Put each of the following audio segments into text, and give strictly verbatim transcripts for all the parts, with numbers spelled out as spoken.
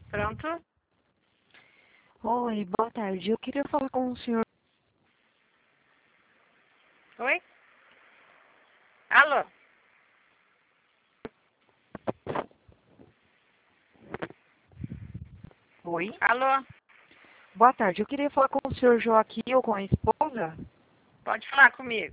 Pronto? Oi, boa tarde. Eu queria falar com o senhor. Oi? Alô? Oi? Alô? Boa tarde. Eu queria falar com o senhor Joaquim ou com a esposa. Pode falar comigo.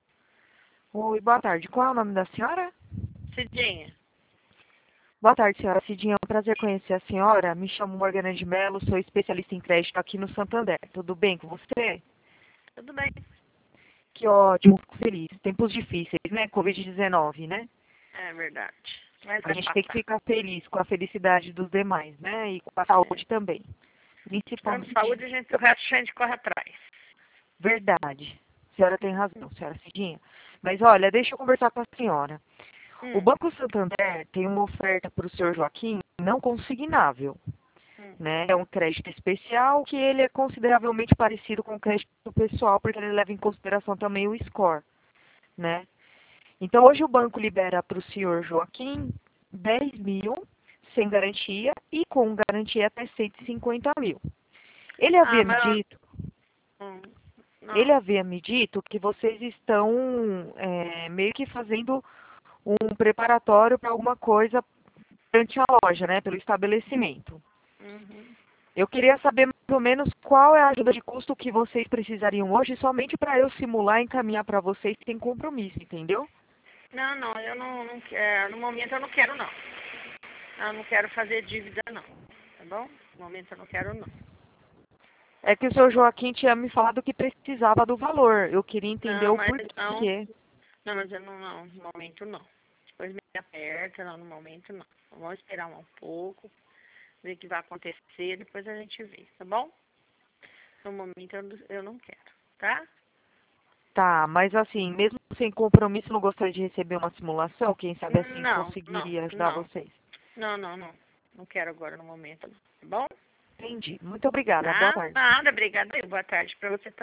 Oi, boa tarde. Qual é o nome da senhora? Cidinha. Boa tarde, senhora Cidinha. É um prazer conhecer a senhora. Me chamo Morgana de Mello, sou especialista em crédito aqui no Santander. Tudo bem com você? Tudo bem? Que ótimo, fico feliz. Tempos difíceis, né? covid dezenove, né? É verdade. Mas A vai gente tem que passar. ficar feliz com a felicidade dos demais, né? E com a saúde também. Dando Principalmente. saúde, a gente, o resto a gente corre atrás. Verdade. A senhora tem razão, senhora Cidinha. Mas olha, deixa eu conversar com a senhora. O Hum, Banco Santander tem uma oferta para o senhor Joaquim não consignável, hum. né? É um crédito especial que ele é consideravelmente parecido com o crédito pessoal, porque ele leva em consideração também o score, né? Então hoje o banco libera para o senhor Joaquim dez mil sem garantia e com garantia até cento e cinquenta mil. Ele Ah, havia me mas eu... dito Hum, Ele não. havia me dito que vocês estão é, meio que fazendo um preparatório para alguma coisa perante a loja, né, pelo estabelecimento. Uhum. Eu queria saber mais ou menos qual é a ajuda de custo que vocês precisariam hoje, somente para eu simular e encaminhar para vocês sem compromisso, entendeu? Não, não, eu não, não quero. No momento eu não quero, não. Eu não quero fazer dívida, não. Tá bom? No momento eu não quero, não. É que o seu Joaquim tinha me falado que precisava do valor. Eu queria entender Não, o mas não. porquê. Não, mas eu não, não. No momento não. Depois me aperta, não. No momento não. Vamos esperar um pouco. Ver o que vai acontecer, depois a gente vê, tá bom? No momento eu, não- eu não quero, tá? Tá, mas assim, mesmo sem compromisso, não gostaria de receber uma simulação? Quem sabe assim Não, não, conseguiria ajudar não, vocês. não, não, não. Não quero agora no momento, não, tá bom? Entendi. Muito obrigada. Boa Tá? tarde. Nada, obrigada. Boa tarde pra você também.